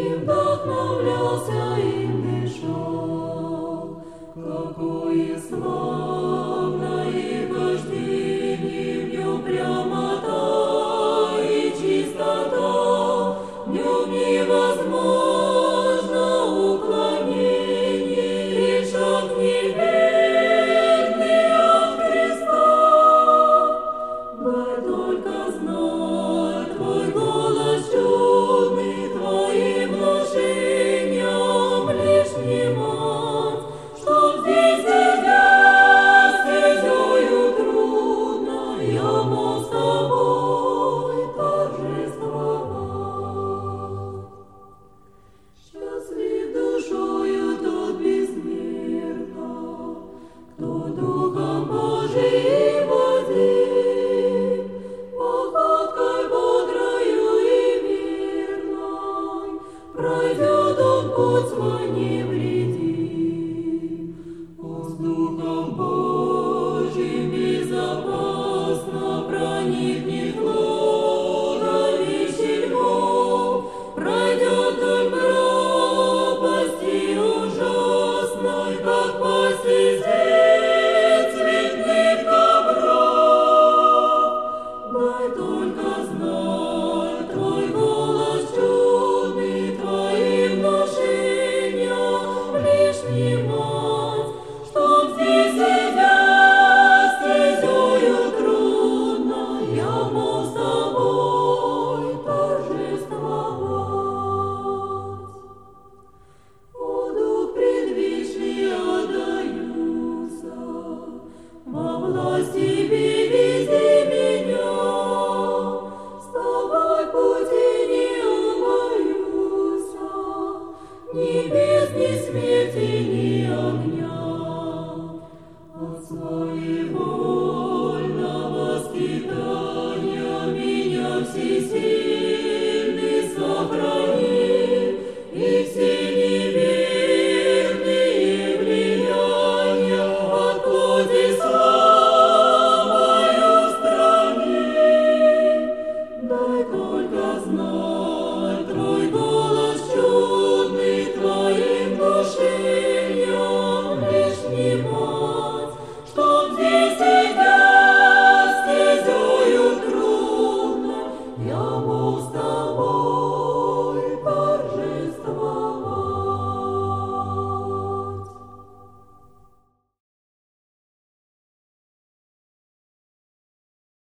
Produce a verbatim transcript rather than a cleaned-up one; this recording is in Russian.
им вдохновлялся, им дышал. Какое славное хождение, в нем прямота и чистота, в нем невозможно уклонение, и шаг неверный от Христа. Дай только знать твой голос чудный, твоим внушением лишь внимать, чтоб здесь идя стезею трудной, я мог с тобой торжествовать. Счастлив душою тот безмерно, кто Духом Божиим водим, походкой бодрою и мирной пройдет он путь свой невредим. Он с Духом Божиим безопасно проникнет в логовище львов, пройдет вдоль пропасти ужасной, как пасть из цветных ковров. Дай только знать твой голос чудный, твоим внушением лишь внимать, чтоб здесь идя стезею трудной, я мог с тобой торжествовать. О, Дух предвечный, отдаюся во власть тебе, вези меня, с тобой пути не убоюся, ни бездны смерти, ни